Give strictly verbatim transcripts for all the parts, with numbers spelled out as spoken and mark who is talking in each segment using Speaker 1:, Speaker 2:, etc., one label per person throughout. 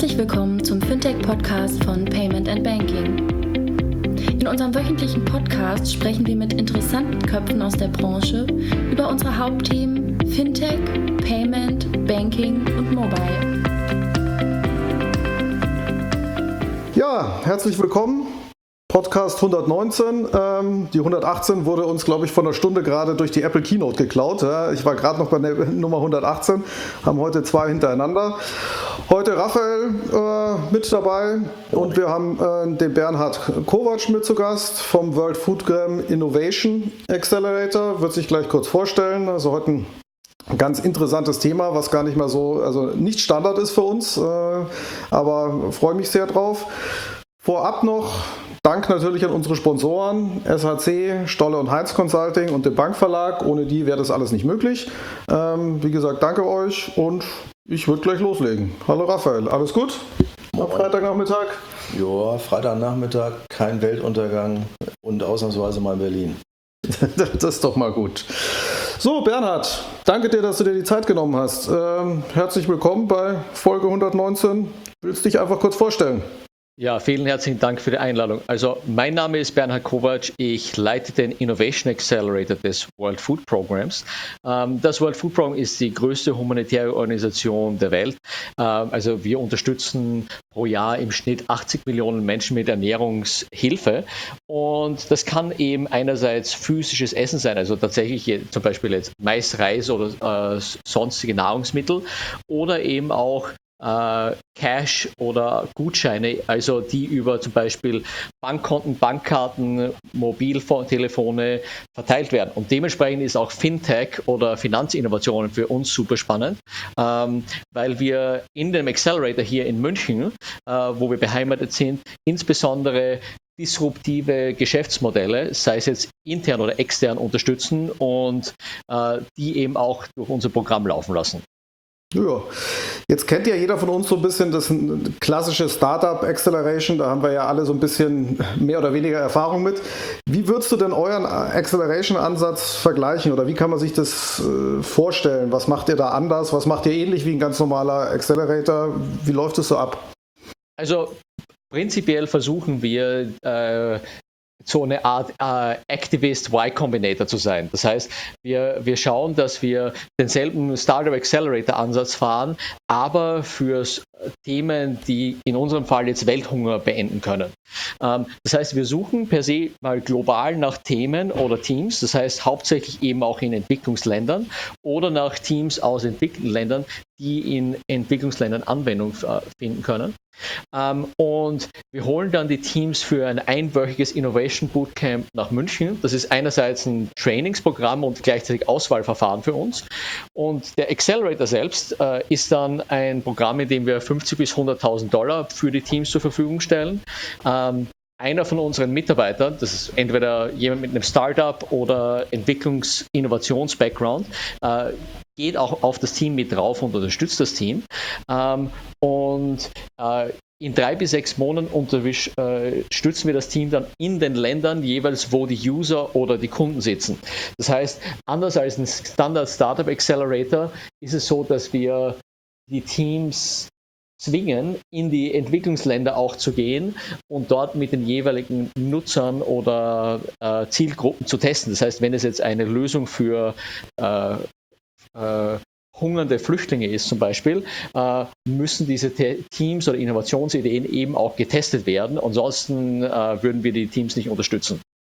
Speaker 1: Herzlich willkommen zum Fintech-Podcast von Payment and Banking. In unserem wöchentlichen Podcast sprechen wir mit interessanten Köpfen aus der Branche über unsere Hauptthemen Fintech, Payment, Banking und Mobile.
Speaker 2: Ja, herzlich willkommen. Podcast hundertneunzehn. Ähm, die hundertachtzehn wurde uns, glaube ich, vor einer Stunde gerade durch die Apple Keynote geklaut. Ja, ich war gerade noch bei der Nummer hundertachtzehn, haben heute zwei hintereinander. Heute Raphael äh, mit dabei und wir haben äh, den Bernhard Kovac mit zu Gast vom World Foodgram Innovation Accelerator. Wird sich gleich kurz vorstellen. Also heute ein ganz interessantes Thema, was gar nicht mal so, also nicht Standard ist für uns, äh, aber freue mich sehr drauf. Vorab noch Dank natürlich an unsere Sponsoren, S H C, Stolle und Heinz Consulting und dem Bankverlag. Ohne die wäre das alles nicht möglich. Ähm, wie gesagt, danke euch und ich würde gleich loslegen. Hallo Raphael, alles gut? Am Freitagnachmittag?
Speaker 3: Ja, Freitagnachmittag, kein Weltuntergang und ausnahmsweise mal in Berlin.
Speaker 2: Das ist doch mal gut. So, Bernhard, danke dir, dass du dir die Zeit genommen hast. Ähm, herzlich willkommen bei Folge hundertneunzehn. Willst du dich einfach kurz vorstellen?
Speaker 4: Ja, vielen herzlichen Dank für die Einladung. Also mein Name ist Bernhard Kovac, ich leite den Innovation Accelerator des World Food Programs. Das World Food Program ist die größte humanitäre Organisation der Welt. Also wir unterstützen pro Jahr im Schnitt achtzig Millionen Menschen mit Ernährungshilfe und das kann eben einerseits physisches Essen sein, also tatsächlich zum Beispiel jetzt Mais, Reis oder äh, sonstige Nahrungsmittel oder eben auch Cash oder Gutscheine, also die über zum Beispiel Bankkonten, Bankkarten, Mobiltelefone verteilt werden. Und dementsprechend ist auch Fintech oder Finanzinnovationen für uns super spannend, ähm, weil wir in dem Accelerator hier in München, äh, wo wir beheimatet sind, insbesondere disruptive Geschäftsmodelle, sei es jetzt intern oder extern, unterstützen und äh, die eben auch durch unser Programm laufen lassen.
Speaker 2: Ja, jetzt kennt ja jeder von uns so ein bisschen das klassische Startup Acceleration, da haben wir ja alle so ein bisschen mehr oder weniger Erfahrung mit. Wie würdest du denn euren Acceleration-Ansatz vergleichen oder wie kann man sich das vorstellen? Was macht ihr da anders? Was macht ihr ähnlich wie ein ganz normaler Accelerator? Wie läuft es so ab?
Speaker 4: Also prinzipiell versuchen wir, äh, so eine Art äh, Activist-Y-Combinator zu sein. Das heißt, wir, wir schauen, dass wir denselben Startup-Accelerator-Ansatz fahren, aber für Themen, die in unserem Fall jetzt Welthunger beenden können. Ähm, das heißt, wir suchen per se mal global nach Themen oder Teams, das heißt hauptsächlich eben auch in Entwicklungsländern oder nach Teams aus Entwicklungsländern, die in Entwicklungsländern Anwendung äh, finden können. Um, und wir holen dann die Teams für ein einwöchiges Innovation Bootcamp nach München. Das ist einerseits ein Trainingsprogramm und gleichzeitig Auswahlverfahren für uns. Und der Accelerator selbst äh, ist dann ein Programm, in dem wir fünfzig bis hunderttausend Dollar für die Teams zur Verfügung stellen. Ähm, Einer von unseren Mitarbeitern, das ist entweder jemand mit einem Startup oder Entwicklungs-Innovations-Background, äh, geht auch auf das Team mit drauf und unterstützt das Team. Ähm, und äh, in drei bis sechs Monaten unterstützen wir das Team dann in den Ländern jeweils, wo die User oder die Kunden sitzen. Das heißt, anders als ein Standard Startup Accelerator ist es so, dass wir die Teams zwingen, in die Entwicklungsländer auch zu gehen und dort mit den jeweiligen Nutzern oder äh, Zielgruppen zu testen. Das heißt, wenn es jetzt eine Lösung für äh, äh, hungernde Flüchtlinge ist zum Beispiel, äh, müssen diese Te- Teams oder Innovationsideen eben auch getestet werden. Ansonsten äh, würden wir die Teams nicht unterstützen.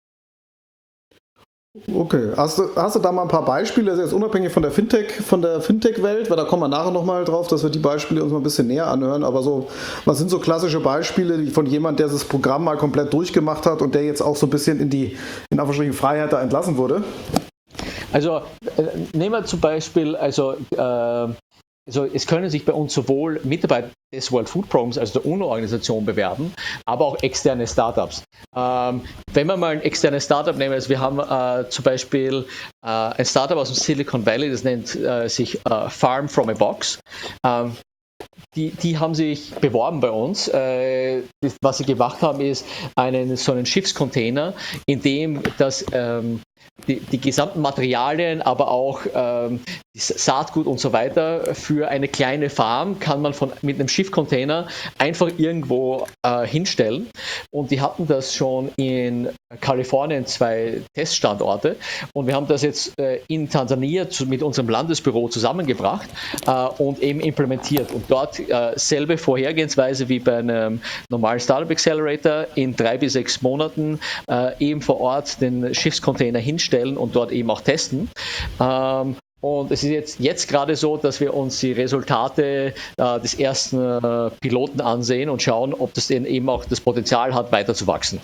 Speaker 2: Okay, hast du, hast du da mal ein paar Beispiele, also jetzt unabhängig von der Fintech, von der Fintech-Welt, weil da kommen wir nachher nochmal drauf, dass wir die Beispiele uns mal ein bisschen näher anhören, aber so, was sind so klassische Beispiele von jemand, der das Programm mal komplett durchgemacht hat und der jetzt auch so ein bisschen in die, in Anführungsstrichen, Freiheit da entlassen wurde?
Speaker 4: Also, äh, nehmen wir zum Beispiel, also, äh, Also es können sich bei uns sowohl Mitarbeiter des World Food Programs, also der UNO-Organisation, bewerben, aber auch externe Startups. Ähm, wenn wir mal ein externes Startup nehmen, also wir haben äh, zum Beispiel äh, ein Startup aus dem Silicon Valley, das nennt äh, sich äh, Farm from a Box. Ähm, Die, die haben sich beworben bei uns. Äh, das, was sie gemacht haben, ist einen, so einen Schiffscontainer, in dem das ähm, die, die gesamten Materialien, aber auch ähm, Saatgut und so weiter für eine kleine Farm kann man von, mit einem Schiffcontainer einfach irgendwo äh, hinstellen. Und die hatten das schon in Kalifornien, zwei Teststandorte. Und wir haben das jetzt äh, in Tansania zu, mit unserem Landesbüro zusammengebracht äh, und eben implementiert. Und dort äh, selbe Vorhergehensweise wie bei einem normalen Startup Accelerator, in drei bis sechs Monaten äh, eben vor Ort den Schiffscontainer hinstellen und dort eben auch testen. Ähm, Und es ist jetzt, jetzt gerade so, dass wir uns die Resultate äh, des ersten äh, Piloten ansehen und schauen, ob das denn eben auch das Potenzial hat, weiter zu wachsen.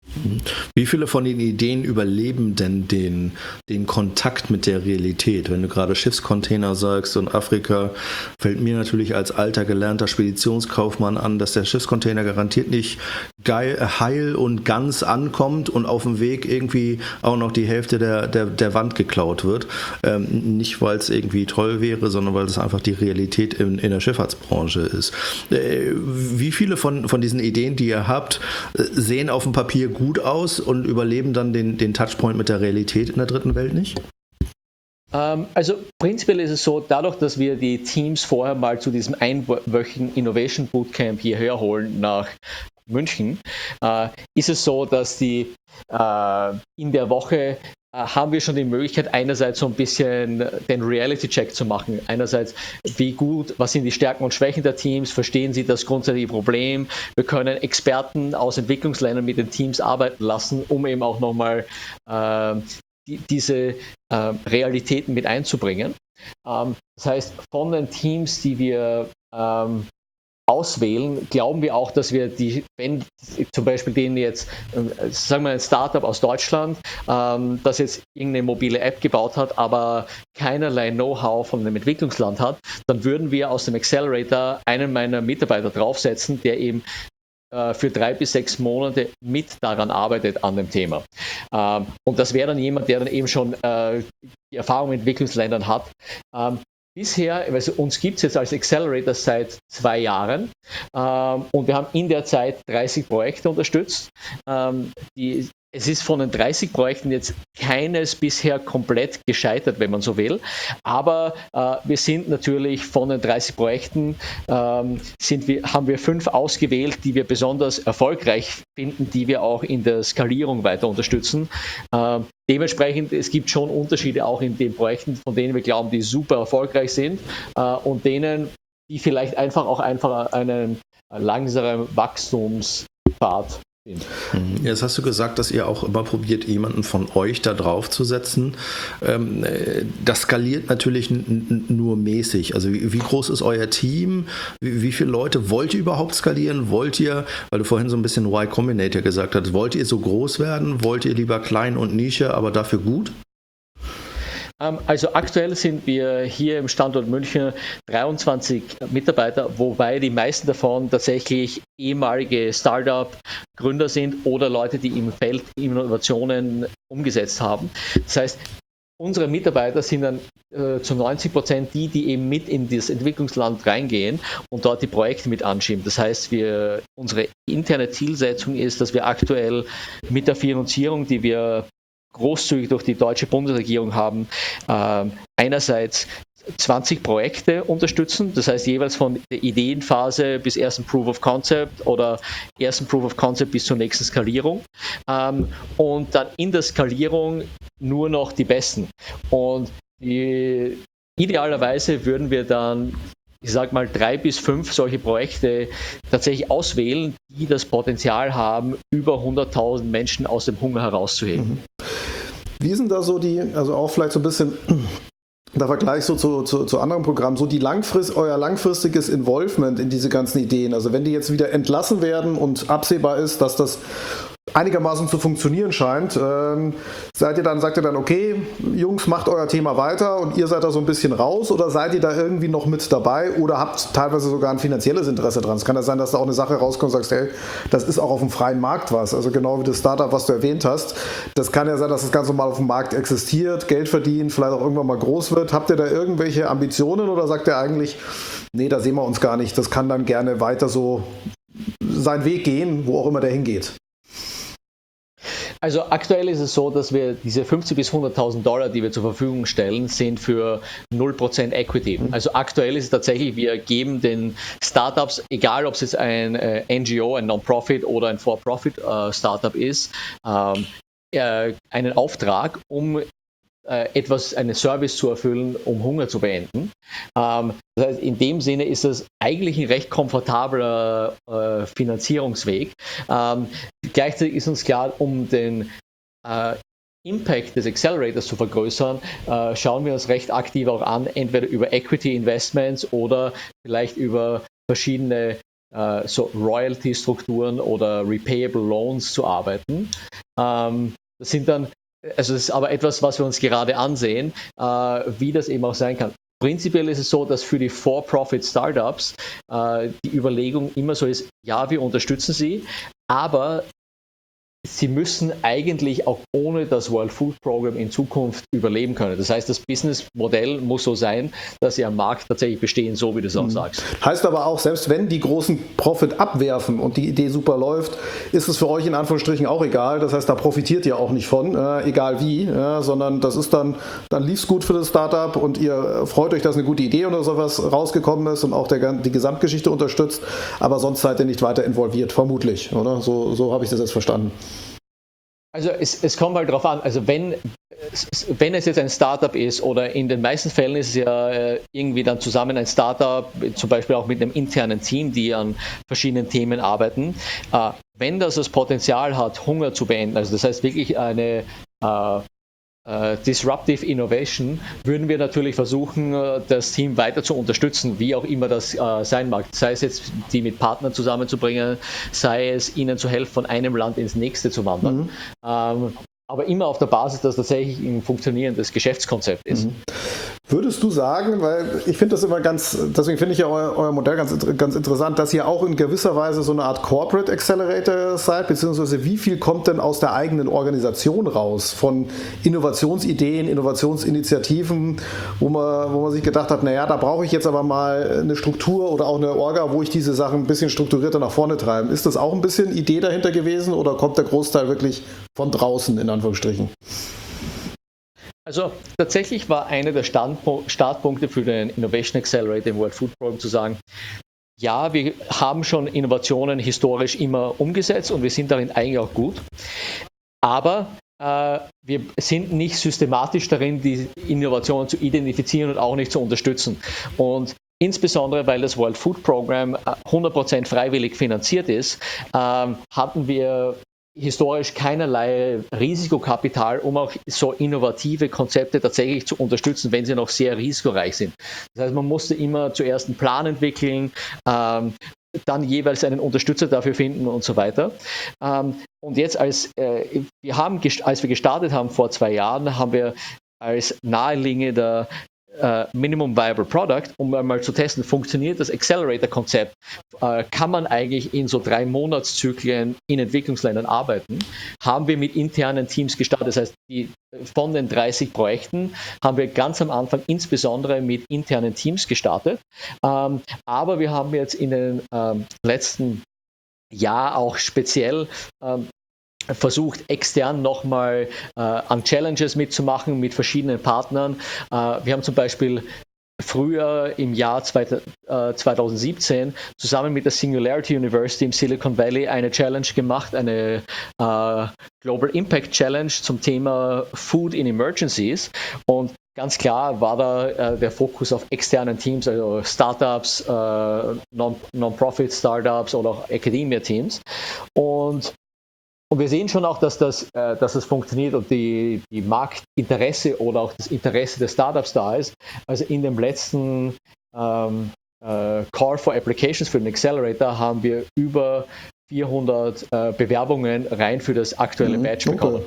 Speaker 3: Wie viele von den Ideen überleben denn den, den Kontakt mit der Realität? Wenn du gerade Schiffscontainer sagst und Afrika, fällt mir natürlich als alter gelernter Speditionskaufmann an, dass der Schiffscontainer garantiert nicht geil, heil und ganz ankommt und auf dem Weg irgendwie auch noch die Hälfte der, der, der Wand geklaut wird. Ähm, nicht, weil es irgendwie toll wäre, sondern weil es einfach die Realität in, in der Schifffahrtsbranche ist. Äh, wie viele von, von diesen Ideen, die ihr habt, sehen auf dem Papier gut aus und überleben dann den, den Touchpoint mit der Realität in der dritten Welt nicht?
Speaker 4: Ähm, also prinzipiell ist es so, dadurch, dass wir die Teams vorher mal zu diesem einwöchigen Innovation Bootcamp hierher holen nach München, äh, ist es so, dass die äh, in der Woche haben wir schon die Möglichkeit, einerseits so ein bisschen den Reality-Check zu machen. Einerseits, wie gut, was sind die Stärken und Schwächen der Teams, verstehen sie das grundsätzliche Problem. Wir können Experten aus Entwicklungsländern mit den Teams arbeiten lassen, um eben auch nochmal äh, die, diese äh, Realitäten mit einzubringen. Ähm, das heißt, von den Teams, die wir ähm, auswählen, glauben wir auch, dass wir die, wenn zum Beispiel denen jetzt, sagen wir ein Startup aus Deutschland, ähm, das jetzt irgendeine mobile App gebaut hat, aber keinerlei Know-how von einem Entwicklungsland hat, dann würden wir aus dem Accelerator einen meiner Mitarbeiter draufsetzen, der eben äh, für drei bis sechs Monate mit daran arbeitet an dem Thema. Ähm, und das wäre dann jemand, der dann eben schon äh, die Erfahrung in Entwicklungsländern hat. Ähm, Bisher, also uns gibt es jetzt als Accelerator seit zwei Jahren ähm, und wir haben in der Zeit dreißig Projekte unterstützt. Ähm, die, es ist von den dreißig Projekten jetzt keines bisher komplett gescheitert, wenn man so will. Aber äh, wir sind natürlich von den dreißig Projekten, ähm, sind wir, haben wir fünf ausgewählt, die wir besonders erfolgreich finden, die wir auch in der Skalierung weiter unterstützen. Ähm, Dementsprechend, es gibt schon Unterschiede auch in den Projekten, von denen wir glauben, die super erfolgreich sind äh, und denen, die vielleicht einfach auch einfach einen langsamen Wachstumspfad sind.
Speaker 3: Jetzt hast du gesagt, dass ihr auch immer probiert, jemanden von euch da drauf zu setzen. Ähm, das skaliert natürlich n- n- nur mäßig. Also wie, wie groß ist euer Team? Wie, wie viele Leute wollt ihr überhaupt skalieren? Wollt ihr, weil du vorhin so ein bisschen Y Combinator gesagt hast, wollt ihr so groß werden? Wollt ihr lieber klein und Nische, aber dafür gut?
Speaker 4: Also aktuell sind wir hier im Standort München dreiundzwanzig Mitarbeiter, wobei die meisten davon tatsächlich ehemalige Startup-Gründer sind oder Leute, die im Feld Innovationen umgesetzt haben. Das heißt, unsere Mitarbeiter sind dann äh, zu neunzig Prozent die, die eben mit in das Entwicklungsland reingehen und dort die Projekte mit anschieben. Das heißt, wir, unsere interne Zielsetzung ist, dass wir aktuell mit der Finanzierung, die wir großzügig durch die deutsche Bundesregierung haben, äh, einerseits zwanzig Projekte unterstützen, das heißt jeweils von der Ideenphase bis ersten Proof of Concept oder ersten Proof of Concept bis zur nächsten Skalierung ähm, und dann in der Skalierung nur noch die Besten. Und die, idealerweise würden wir dann, ich sage mal, drei bis fünf solche Projekte tatsächlich auswählen, die das Potenzial haben, über hunderttausend Menschen aus dem Hunger herauszuheben.
Speaker 2: Wie ist denn da so die, also auch vielleicht so ein bisschen der Vergleich so zu, zu, zu anderen Programmen, so die langfrist, euer langfristiges Involvement in diese ganzen Ideen? Also wenn die jetzt wieder entlassen werden und absehbar ist, dass das einigermaßen zu funktionieren scheint, ähm, seid ihr dann, sagt ihr dann, okay, Jungs, macht euer Thema weiter und ihr seid da so ein bisschen raus, oder seid ihr da irgendwie noch mit dabei oder habt teilweise sogar ein finanzielles Interesse dran? Es kann ja sein, dass da auch eine Sache rauskommt und sagst, hey, das ist auch auf dem freien Markt was, also genau wie das Startup, was du erwähnt hast. Das kann ja sein, dass das ganz normal auf dem Markt existiert, Geld verdient, vielleicht auch irgendwann mal groß wird. Habt ihr da irgendwelche Ambitionen oder sagt ihr eigentlich, nee, da sehen wir uns gar nicht, das kann dann gerne weiter so seinen Weg gehen, wo auch immer der hingeht?
Speaker 4: Also aktuell ist es so, dass wir diese fünfzig bis hunderttausend Dollar, die wir zur Verfügung stellen, sind für null Prozent Equity. Also aktuell ist es tatsächlich, wir geben den Startups, egal ob es jetzt ein äh, N G O, ein Non-Profit oder ein For-Profit-Startup äh, ist, ähm, äh, einen Auftrag, um etwas, einen Service zu erfüllen, um Hunger zu beenden. Ähm, das heißt, in dem Sinne ist das eigentlich ein recht komfortabler äh, Finanzierungsweg. Ähm, gleichzeitig ist uns klar, um den äh, Impact des Accelerators zu vergrößern, äh, schauen wir uns recht aktiv auch an, entweder über Equity Investments oder vielleicht über verschiedene äh, so Royalty-Strukturen oder Repayable Loans zu arbeiten. Ähm, das sind dann Also es ist aber etwas, was wir uns gerade ansehen, äh, wie das eben auch sein kann. Prinzipiell ist es so, dass für die For-Profit-Startups äh, die Überlegung immer so ist, ja, wir unterstützen sie, aber sie müssen eigentlich auch ohne das World Food Program in Zukunft überleben können. Das heißt, das Businessmodell muss so sein, dass sie am Markt tatsächlich bestehen, so wie du es auch mhm. sagst.
Speaker 2: Heißt aber auch, selbst wenn die großen Profit abwerfen und die Idee super läuft, ist es für euch in Anführungsstrichen auch egal. Das heißt, da profitiert ihr auch nicht von, äh, egal wie, ja, sondern das ist dann, dann lief es gut für das Startup und ihr freut euch, dass eine gute Idee oder sowas rausgekommen ist und auch der, die Gesamtgeschichte unterstützt, aber sonst seid ihr nicht weiter involviert, vermutlich, oder? So, so habe ich das jetzt verstanden.
Speaker 4: Also es, es kommt halt darauf an, also wenn, wenn es jetzt ein Startup ist oder in den meisten Fällen ist es ja irgendwie dann zusammen ein Startup, zum Beispiel auch mit einem internen Team, die an verschiedenen Themen arbeiten, äh, wenn das das Potenzial hat, Hunger zu beenden, also das heißt wirklich eine äh, Uh, Disruptive Innovation, würden wir natürlich versuchen, uh, das Team weiter zu unterstützen, wie auch immer das uh, sein mag. Sei es jetzt, die mit Partnern zusammenzubringen, sei es, ihnen zu helfen, von einem Land ins nächste zu wandern. Mhm. Um, aber immer auf der Basis, dass tatsächlich ein funktionierendes Geschäftskonzept ist.
Speaker 2: Mhm. Würdest du sagen, weil ich finde das immer ganz, deswegen finde ich ja euer, euer Modell ganz, ganz interessant, dass ihr auch in gewisser Weise so eine Art Corporate Accelerator seid, beziehungsweise wie viel kommt denn aus der eigenen Organisation raus von Innovationsideen, Innovationsinitiativen, wo man, wo man sich gedacht hat, naja, da brauche ich jetzt aber mal eine Struktur oder auch eine Orga, wo ich diese Sachen ein bisschen strukturierter nach vorne treibe. Ist das auch ein bisschen Idee dahinter gewesen oder kommt der Großteil wirklich von draußen, in Anführungsstrichen?
Speaker 4: Also tatsächlich war einer der Startpunkte für den Innovation Accelerator im World Food Program zu sagen, ja, wir haben schon Innovationen historisch immer umgesetzt und wir sind darin eigentlich auch gut, aber äh, wir sind nicht systematisch darin, die Innovationen zu identifizieren und auch nicht zu unterstützen. Und insbesondere, weil das World Food Program hundert Prozent freiwillig finanziert ist, äh, hatten wir historisch keinerlei Risikokapital, um auch so innovative Konzepte tatsächlich zu unterstützen, wenn sie noch sehr risikoreich sind. Das heißt, man musste immer zuerst einen Plan entwickeln, ähm, dann jeweils einen Unterstützer dafür finden und so weiter. Ähm, und jetzt, als, äh, wir haben, als wir gestartet haben vor zwei Jahren, haben wir als naheliegender Uh, Minimum Viable Product, um mal zu testen, funktioniert das Accelerator-Konzept, uh, kann man eigentlich in so drei Monatszyklen in Entwicklungsländern arbeiten, haben wir mit internen Teams gestartet. Das heißt, die, von den dreißig Projekten haben wir ganz am Anfang insbesondere mit internen Teams gestartet, um, aber wir haben jetzt in den um, letzten Jahr auch speziell um, versucht, extern nochmal äh, an Challenges mitzumachen mit verschiedenen Partnern. Äh, wir haben zum Beispiel früher im Jahr zweitausendsiebzehn zusammen mit der Singularity University im Silicon Valley eine Challenge gemacht, eine äh, Global Impact Challenge zum Thema Food in Emergencies. Und ganz klar war da äh, der Fokus auf externen Teams, also Startups, äh, Non- Non-Profit Startups oder auch Academia-Teams. Und Und wir sehen schon auch, dass das, äh, dass das funktioniert und die, die Marktinteresse oder auch das Interesse der Startups da ist. Also in dem letzten ähm, äh, Call for Applications für den Accelerator haben wir über vierhundert äh, Bewerbungen rein für das aktuelle Batch mhm, bekommen.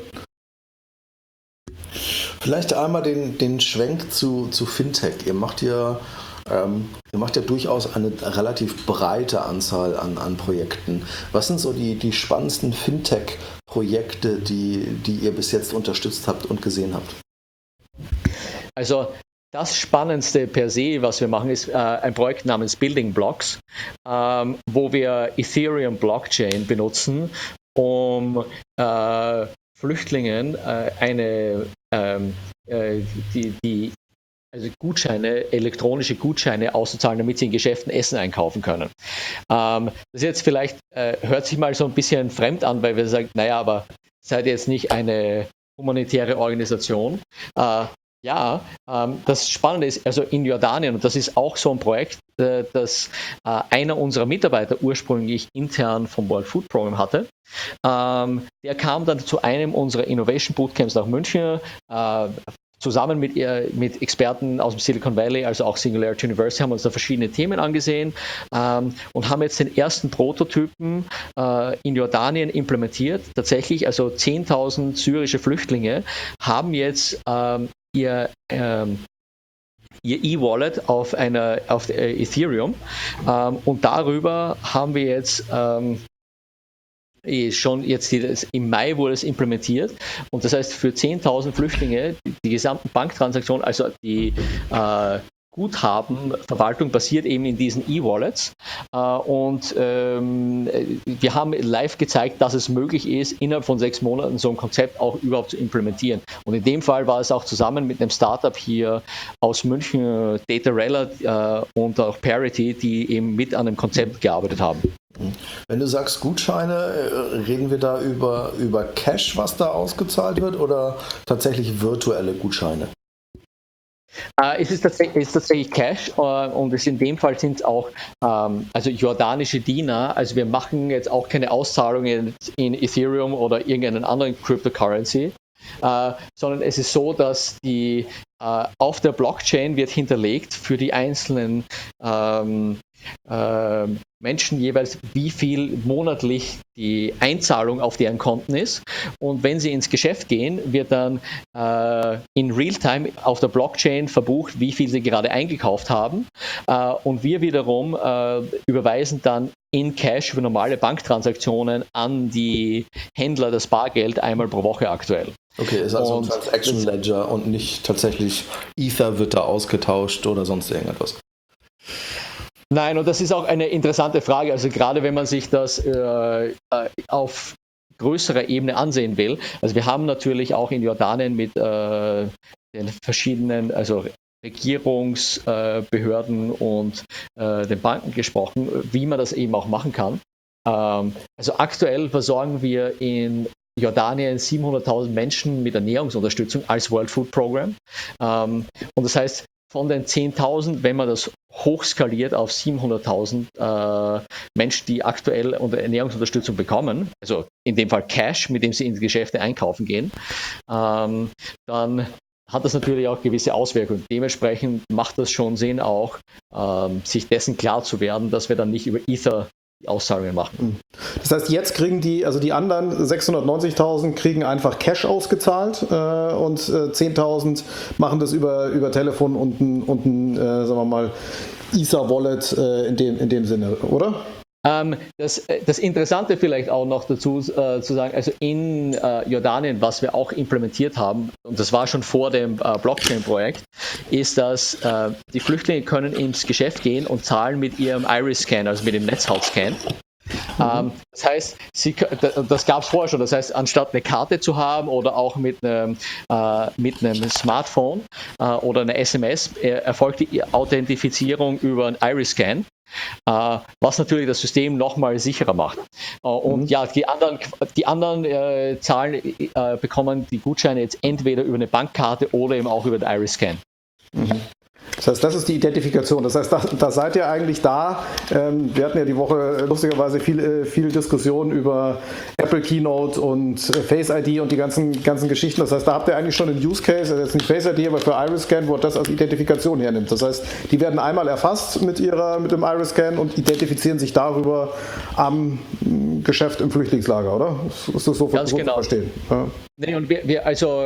Speaker 3: Okay. Vielleicht einmal den, den Schwenk zu, zu Fintech. Ihr macht ja Ähm, ihr macht ja durchaus eine relativ breite Anzahl an, an Projekten. Was sind so die, die spannendsten Fintech-Projekte, die, die ihr bis jetzt unterstützt habt und gesehen habt?
Speaker 4: Also das Spannendste per se, was wir machen, ist äh, ein Projekt namens Building Blocks, ähm, wo wir Ethereum Blockchain benutzen, um äh, Flüchtlingen äh, eine ähm, äh, die, die also Gutscheine, elektronische Gutscheine auszuzahlen, damit sie in Geschäften Essen einkaufen können. Ähm, das jetzt vielleicht äh, hört sich mal so ein bisschen fremd an, weil wir sagen, naja, aber seid ihr jetzt nicht eine humanitäre Organisation? Äh, ja, ähm, das Spannende ist, also in Jordanien, und das ist auch so ein Projekt, äh, das äh, einer unserer Mitarbeiter ursprünglich intern vom World Food Program hatte. Ähm, der kam dann zu einem unserer Innovation Bootcamps nach München, äh, zusammen mit, mit Experten aus dem Silicon Valley, also auch Singularity University, haben uns da verschiedene Themen angesehen ähm, und haben jetzt den ersten Prototypen äh, in Jordanien implementiert. Tatsächlich, also zehntausend syrische Flüchtlinge haben jetzt ähm, ihr ähm, ihr E-Wallet auf einer auf äh, Ethereum ähm, und darüber haben wir jetzt ähm, schon jetzt die, im Mai wurde es implementiert und das heißt für zehntausend Flüchtlinge die, die gesamten Banktransaktionen, also die äh, Guthabenverwaltung basiert eben in diesen E-Wallets äh, und ähm, wir haben live gezeigt, dass es möglich ist, innerhalb von sechs Monaten so ein Konzept auch überhaupt zu implementieren. Und in dem Fall war es auch zusammen mit einem Startup hier aus München, Datarella äh, und auch Parity, die eben mit an dem Konzept gearbeitet haben.
Speaker 3: Wenn du sagst Gutscheine, reden wir da über, über Cash, was da ausgezahlt wird, oder tatsächlich virtuelle Gutscheine?
Speaker 4: Äh, es ist tatsächlich, es ist tatsächlich Cash äh, und es in dem Fall sind es auch ähm, also jordanische Diener. Also wir machen jetzt auch keine Auszahlungen in Ethereum oder irgendeinen anderen Cryptocurrency, äh, sondern es ist so, dass die äh, auf der Blockchain wird hinterlegt für die einzelnen ähm, äh, Menschen jeweils, wie viel monatlich die Einzahlung auf deren Konten ist. Und wenn sie ins Geschäft gehen, wird dann äh, in Realtime auf der Blockchain verbucht, wie viel sie gerade eingekauft haben. Äh, und wir wiederum äh, überweisen dann in Cash für normale Banktransaktionen an die Händler das Bargeld einmal pro Woche aktuell.
Speaker 3: Okay, ist also
Speaker 4: und
Speaker 3: ein Transaction Ledger und nicht tatsächlich Ether wird da ausgetauscht oder sonst irgendetwas.
Speaker 4: Nein, und das ist auch eine interessante Frage. Also gerade wenn man sich das äh, auf größerer Ebene ansehen will. Also wir haben natürlich auch in Jordanien mit äh, den verschiedenen, also Regierungsbehörden äh, und äh, den Banken gesprochen, wie man das eben auch machen kann. Ähm, also aktuell versorgen wir in Jordanien siebenhunderttausend Menschen mit Ernährungsunterstützung als World Food Program. Ähm, und das heißt, von den zehntausend, wenn man das hochskaliert auf siebenhunderttausend äh, Menschen, die aktuell Ernährungsunterstützung bekommen, also in dem Fall Cash, mit dem sie in die Geschäfte einkaufen gehen, ähm, dann hat das natürlich auch gewisse Auswirkungen. Dementsprechend macht das schon Sinn, auch ähm, sich dessen klar zu werden, dass wir dann nicht über Ether die Auszahlungen machen.
Speaker 2: Das heißt, jetzt kriegen die, also die anderen sechshundertneunzigtausend kriegen einfach Cash ausgezahlt äh, und äh, zehntausend machen das über, über Telefon und ein, und ein äh, sagen wir mal, Ether-Wallet äh, in, dem, in dem Sinne, oder?
Speaker 4: Ähm, das, das Interessante vielleicht auch noch dazu äh, zu sagen, also in äh, Jordanien, was wir auch implementiert haben, und das war schon vor dem äh, Blockchain-Projekt, ist, dass äh, die Flüchtlinge können ins Geschäft gehen und zahlen mit ihrem Iris-Scan, also mit dem Netzhautscan. Mhm. Ähm, das heißt, sie, das gab es vorher schon, das heißt, anstatt eine Karte zu haben oder auch mit einem, äh, mit einem Smartphone äh, oder einer S M S, äh, erfolgt die Authentifizierung über einen Iris-Scan. Uh, was natürlich das System nochmal sicherer macht. Uh, und mhm. ja, die anderen, die anderen äh, Zahlen äh, bekommen die Gutscheine jetzt entweder über eine Bankkarte oder eben auch über den Iris-Scan.
Speaker 2: Mhm. Das heißt, das ist die Identifikation. Das heißt, da, da seid ihr eigentlich da. Ähm, wir hatten ja die Woche lustigerweise viel, äh, viel Diskussion über Apple Keynote und äh, Face I D und die ganzen, ganzen Geschichten. Das heißt, da habt ihr eigentlich schon einen Use Case, also jetzt nicht Face I D, aber für Iris-Scan, wo das als Identifikation hernimmt. Das heißt, die werden einmal erfasst mit, ihrer, mit dem Iris-Scan und identifizieren sich darüber am m, Geschäft im Flüchtlingslager, oder? Ist das so,
Speaker 4: Ganz
Speaker 2: so
Speaker 4: genau.
Speaker 2: zu verstehen? Ja.
Speaker 4: Nee, und wir, wir also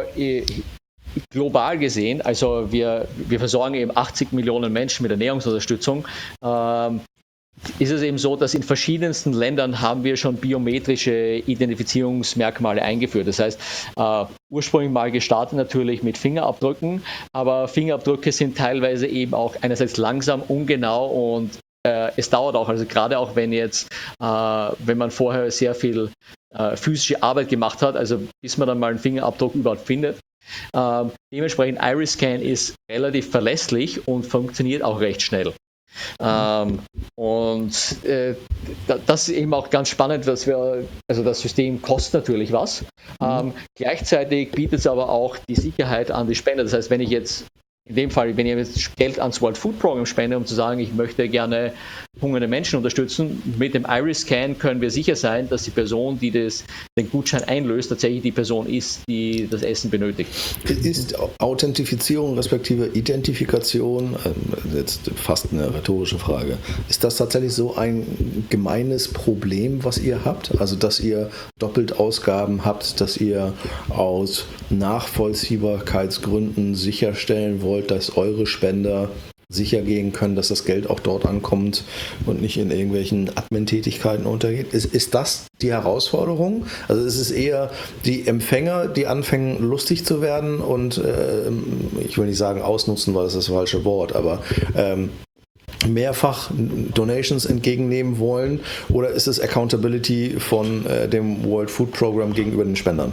Speaker 4: global gesehen, also wir, wir versorgen eben achtzig Millionen Menschen mit Ernährungsunterstützung, ähm, ist es eben so, dass in verschiedensten Ländern haben wir schon biometrische Identifizierungsmerkmale eingeführt. Das heißt, äh, ursprünglich mal gestartet natürlich mit Fingerabdrücken, aber Fingerabdrücke sind teilweise eben auch einerseits langsam, ungenau und äh, es dauert auch, also gerade auch wenn jetzt, äh, wenn man vorher sehr viel äh, physische Arbeit gemacht hat, also bis man dann mal einen Fingerabdruck überhaupt findet. Ähm, dementsprechend Iris-Scan ist relativ verlässlich und funktioniert auch recht schnell. Ähm, und äh, das ist eben auch ganz spannend, dass wir, also das System kostet natürlich was. Ähm, gleichzeitig bietet es aber auch die Sicherheit an die Spender. Das heißt, wenn ich jetzt in dem Fall, wenn ich jetzt Geld ans World Food Program spende, um zu sagen, ich möchte gerne hungernde Menschen unterstützen, mit dem Iris-Scan können wir sicher sein, dass die Person, die das, den Gutschein einlöst, tatsächlich die Person ist, die das Essen benötigt.
Speaker 3: Ist Authentifizierung respektive Identifikation, jetzt fast eine rhetorische Frage, ist das tatsächlich so ein gemeines Problem, was ihr habt? Also, dass ihr doppelt Ausgaben habt, dass ihr aus Nachvollziehbarkeitsgründen sicherstellen wollt, dass eure Spender sicher gehen können, dass das Geld auch dort ankommt und nicht in irgendwelchen Admin-Tätigkeiten untergeht. Ist, ist das die Herausforderung? Also ist es eher die Empfänger, die anfangen lustig zu werden und äh, ich will nicht sagen ausnutzen, weil das ist das falsche Wort, aber ähm, mehrfach Donations entgegennehmen wollen, oder ist es Accountability von äh, dem World Food Program gegenüber den Spendern?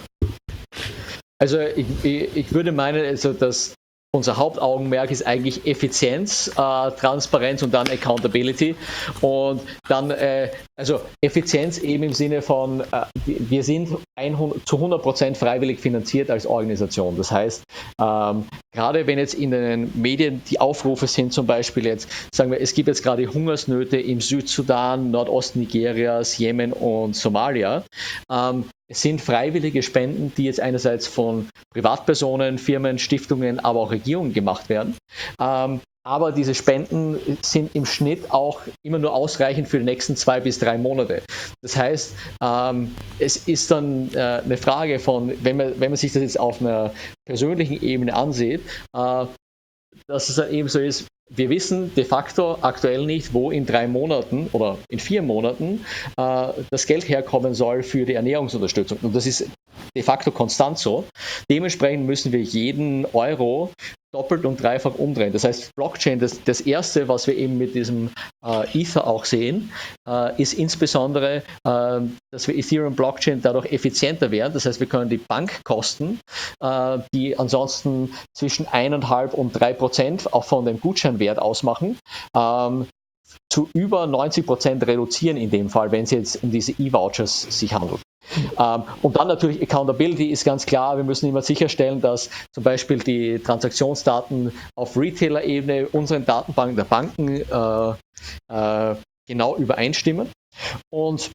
Speaker 4: Also ich, ich, ich würde meinen, also dass unser Hauptaugenmerk ist eigentlich Effizienz, äh, Transparenz und dann Accountability. Und dann, äh, also Effizienz eben im Sinne von, äh, wir sind hundert, zu hundert Prozent freiwillig finanziert als Organisation. Das heißt, ähm, gerade wenn jetzt in den Medien die Aufrufe sind, zum Beispiel jetzt, sagen wir, es gibt jetzt gerade Hungersnöte im Südsudan, Nordosten Nigerias, Jemen und Somalia. Ähm, Es sind freiwillige Spenden, die jetzt einerseits von Privatpersonen, Firmen, Stiftungen, aber auch Regierungen gemacht werden. Ähm, aber diese Spenden sind im Schnitt auch immer nur ausreichend für die nächsten zwei bis drei Monate. Das heißt, ähm, es ist dann äh, eine Frage von, wenn man, wenn man sich das jetzt auf einer persönlichen Ebene ansieht, äh, dass es dann eben so ist, wir wissen de facto aktuell nicht, wo in drei Monaten oder in vier Monaten äh, das Geld herkommen soll für die Ernährungsunterstützung. Und das ist de facto konstant so. Dementsprechend müssen wir jeden Euro doppelt und dreifach umdrehen. Das heißt, Blockchain, das, das Erste, was wir eben mit diesem äh, Ether auch sehen, äh, ist insbesondere, äh, dass wir Ethereum-Blockchain dadurch effizienter werden. Das heißt, wir können die Bankkosten, äh, die ansonsten zwischen eineinhalb und drei Prozent auch von dem Gutscheinwert ausmachen, ähm, zu über neunzig Prozent reduzieren in dem Fall, wenn es jetzt um diese E-Vouchers sich handelt. Ähm, und dann natürlich Accountability ist ganz klar, wir müssen immer sicherstellen, dass zum Beispiel die Transaktionsdaten auf Retailer-Ebene unseren Datenbanken der Banken äh, äh, genau übereinstimmen. Und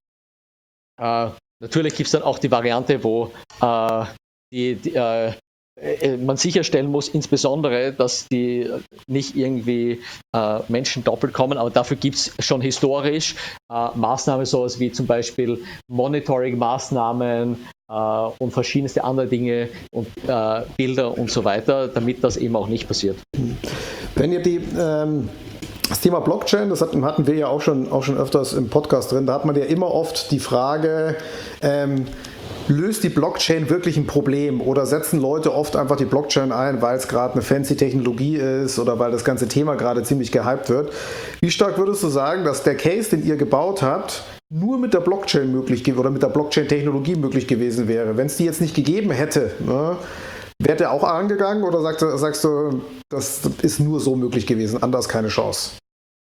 Speaker 4: äh, natürlich gibt es dann auch die Variante, wo äh, die, die äh, man sicherstellen muss, insbesondere, dass die nicht irgendwie äh, Menschen doppelt kommen, aber dafür gibt es schon historisch äh, Maßnahmen, sowas wie zum Beispiel Monitoring-Maßnahmen äh, und verschiedenste andere Dinge und äh, Bilder und so weiter, damit das eben auch nicht passiert.
Speaker 2: Wenn ihr die ähm Das Thema Blockchain, das hatten wir ja auch schon, auch schon öfters im Podcast drin, da hat man ja immer oft die Frage, ähm, löst die Blockchain wirklich ein Problem oder setzen Leute oft einfach die Blockchain ein, weil es gerade eine fancy Technologie ist oder weil das ganze Thema gerade ziemlich gehypt wird. Wie stark würdest du sagen, dass der Case, den ihr gebaut habt, nur mit der Blockchain möglich oder mit der Blockchain-Technologie möglich gewesen wäre? Wenn es die jetzt nicht gegeben hätte, ne, wäre der auch angegangen oder sagst du, sagst du, das ist nur so möglich gewesen, anders keine Chance?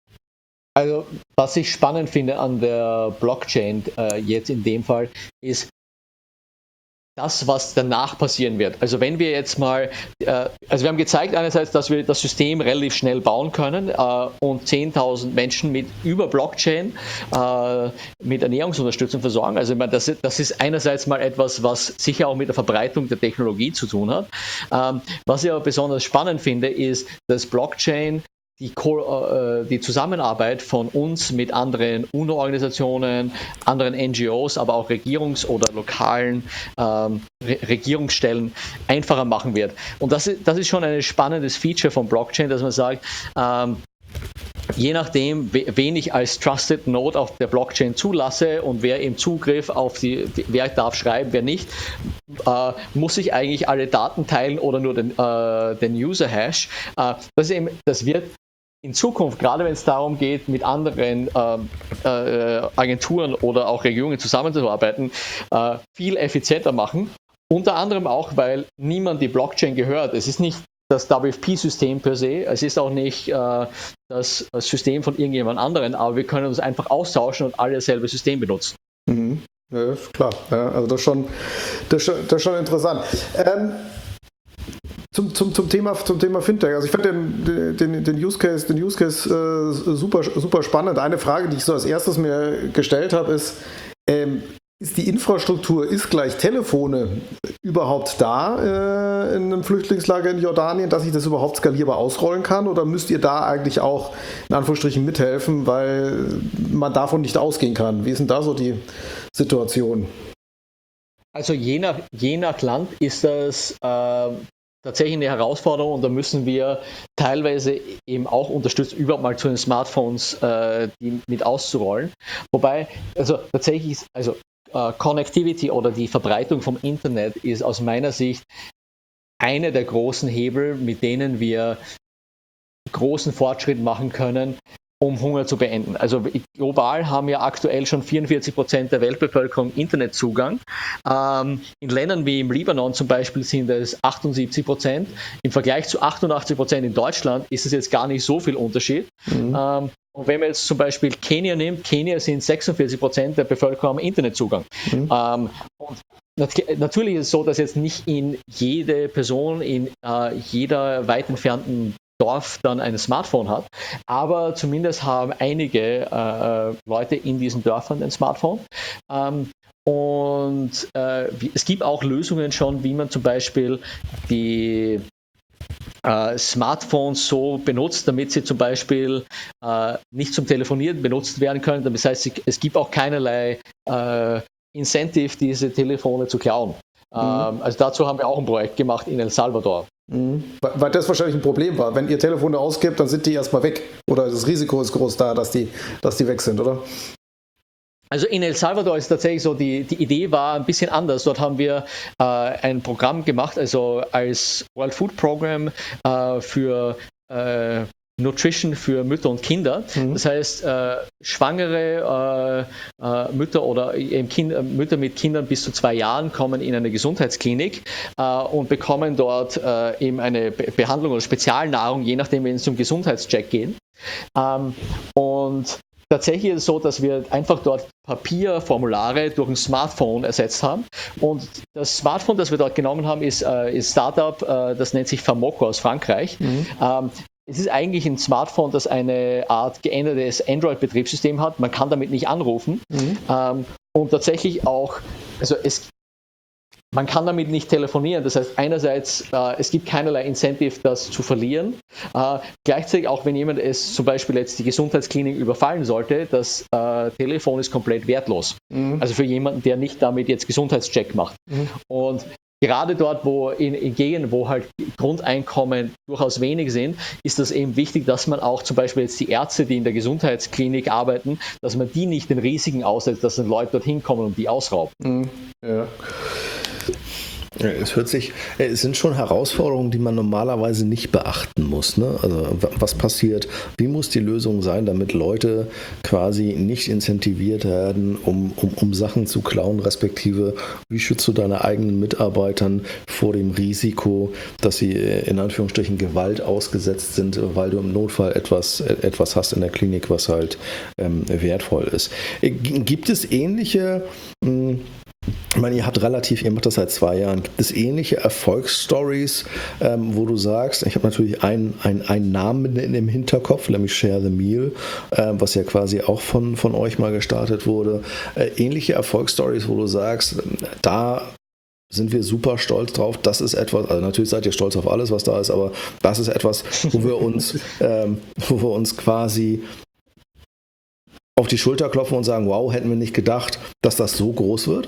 Speaker 4: Also, was ich spannend finde an der Blockchain äh, jetzt in dem Fall, ist das, was danach passieren wird. Also wenn wir jetzt mal, äh, also wir haben gezeigt einerseits, dass wir das System relativ schnell bauen können äh, und zehntausend Menschen mit über Blockchain äh, mit Ernährungsunterstützung versorgen. Also ich meine, das, das ist einerseits mal etwas, was sicher auch mit der Verbreitung der Technologie zu tun hat. Ähm, was ich aber besonders spannend finde, ist, dass Blockchain Die, die Zusammenarbeit von uns mit anderen UNO-Organisationen, anderen N G Os, aber auch Regierungs- oder lokalen ähm, Re- Regierungsstellen einfacher machen wird. Und das ist, das ist schon ein spannendes Feature von Blockchain, dass man sagt, ähm, je nachdem, wen ich als Trusted Node auf der Blockchain zulasse und wer im Zugriff auf die, wer darf schreiben, wer nicht, äh, muss ich eigentlich alle Daten teilen oder nur den, äh, den User-Hash. Äh, das, ist eben, das wird in Zukunft, gerade wenn es darum geht, mit anderen äh, äh, Agenturen oder auch Regierungen zusammenzuarbeiten, äh, viel effizienter machen. Unter anderem auch, weil niemand die Blockchain gehört. Es ist nicht das W F P-System per se, es ist auch nicht äh, das System von irgendjemand anderen, aber wir können uns einfach austauschen und alle dasselbe System benutzen.
Speaker 2: Mhm. Ja, klar. Ja, also das ist schon, das ist schon, das ist schon interessant. Ähm, Zum, zum, zum, Thema, zum Thema Fintech. Also ich fand den, den, den Use Case, den Use Case äh, super, super spannend. Eine Frage, die ich so als erstes mir gestellt habe, ist, ähm, ist die Infrastruktur, ist gleich Telefone überhaupt da äh, in einem Flüchtlingslager in Jordanien, dass ich das überhaupt skalierbar ausrollen kann? Oder müsst ihr da eigentlich auch in Anführungsstrichen mithelfen, weil man davon nicht ausgehen kann? Wie ist denn da so die Situation?
Speaker 4: Also je nach, je nach Land ist das äh, tatsächlich eine Herausforderung und da müssen wir teilweise eben auch unterstützen, überhaupt mal zu den Smartphones äh, die mit auszurollen. Wobei, also tatsächlich ist, also äh, Connectivity oder die Verbreitung vom Internet ist aus meiner Sicht einer der großen Hebel, mit denen wir großen Fortschritt machen können, um Hunger zu beenden. Also global haben ja aktuell schon vierundvierzig Prozent der Weltbevölkerung Internetzugang. Ähm, in Ländern wie im Libanon zum Beispiel sind es achtundsiebzig Prozent. Im Vergleich zu achtundachtzig Prozent in Deutschland ist es jetzt gar nicht so viel Unterschied. Mhm. Ähm, und wenn man jetzt zum Beispiel Kenia nimmt, Kenia sind sechsundvierzig Prozent der Bevölkerung haben Internetzugang. Mhm. Ähm, und natürlich ist es so, dass jetzt nicht in jede Person in äh, jeder weit entfernten Dorf dann ein Smartphone hat, aber zumindest haben einige äh, Leute in diesen Dörfern ein Smartphone. Ähm, und äh, es gibt auch Lösungen schon, wie man zum Beispiel die äh, Smartphones so benutzt, damit sie zum Beispiel äh, nicht zum Telefonieren benutzt werden können. Das heißt, es gibt auch keinerlei äh, Incentive, diese Telefone zu klauen. Mhm. Ähm, also dazu haben wir auch ein Projekt gemacht in El Salvador.
Speaker 2: Mhm. Weil das wahrscheinlich ein Problem war. Wenn ihr Telefone ausgibt, dann sind die erstmal weg. Oder das Risiko ist groß da, dass die, dass die weg sind, oder?
Speaker 4: Also in El Salvador ist tatsächlich so, die, die Idee war ein bisschen anders. Dort haben wir äh, ein Programm gemacht, also als World Food Program äh, für äh, Nutrition für Mütter und Kinder. Mhm. Das heißt, äh, schwangere äh, äh, Mütter oder eben kind, äh, Mütter mit Kindern bis zu zwei Jahren kommen in eine Gesundheitsklinik äh, und bekommen dort äh, eben eine Be- Behandlung oder Spezialnahrung, je nachdem, wenn es zum Gesundheitscheck geht. Ähm, und tatsächlich ist es so, dass wir einfach dort Papierformulare durch ein Smartphone ersetzt haben. Und das Smartphone, das wir dort genommen haben, ist ein äh, Startup, äh, das nennt sich Famoco aus Frankreich. Mhm. Ähm, Es ist eigentlich ein Smartphone, das eine Art geändertes Android-Betriebssystem hat. Man kann damit nicht anrufen. Mhm. Ähm, und tatsächlich auch, also es, man kann damit nicht telefonieren. Das heißt, einerseits, äh, es gibt keinerlei Incentive, das zu verlieren. Äh, gleichzeitig auch, wenn jemand es zum Beispiel jetzt die Gesundheitsklinik überfallen sollte, das äh, Telefon ist komplett wertlos. Mhm. Also für jemanden, der nicht damit jetzt Gesundheitscheck macht. Mhm. Und gerade dort, wo in, in Gegenden, wo halt Grundeinkommen durchaus wenig sind, ist das eben wichtig, dass man auch zum Beispiel jetzt die Ärzte, die in der Gesundheitsklinik arbeiten, dass man die nicht den Risiken aussetzt, dass dann Leute dorthin kommen und die ausrauben.
Speaker 2: Mhm. Ja.
Speaker 3: Es hört sich, es sind schon Herausforderungen, die man normalerweise nicht beachten muss. Ne? Also was passiert, wie muss die Lösung sein, damit Leute quasi nicht incentiviert werden, um, um, um Sachen zu klauen, respektive wie schützt du deine eigenen Mitarbeitern vor dem Risiko, dass sie in Anführungsstrichen Gewalt ausgesetzt sind, weil du im Notfall etwas, etwas hast in der Klinik, was halt ähm, wertvoll ist. Gibt es ähnliche mh, Ich meine, ihr habt relativ, ihr macht das seit zwei Jahren. Gibt es ähnliche Erfolgsstories, ähm, wo du sagst, ich habe natürlich einen, einen, einen Namen in dem Hinterkopf, nämlich Share the Meal, äh, was ja quasi auch von, von euch mal gestartet wurde. Äh, ähnliche Erfolgsstories, wo du sagst, da sind wir super stolz drauf. Das ist etwas, also natürlich seid ihr stolz auf alles, was da ist, aber das ist etwas, wo wir uns, ähm, wo wir uns quasi auf die Schulter klopfen und sagen, wow, hätten wir nicht gedacht, dass das so groß wird?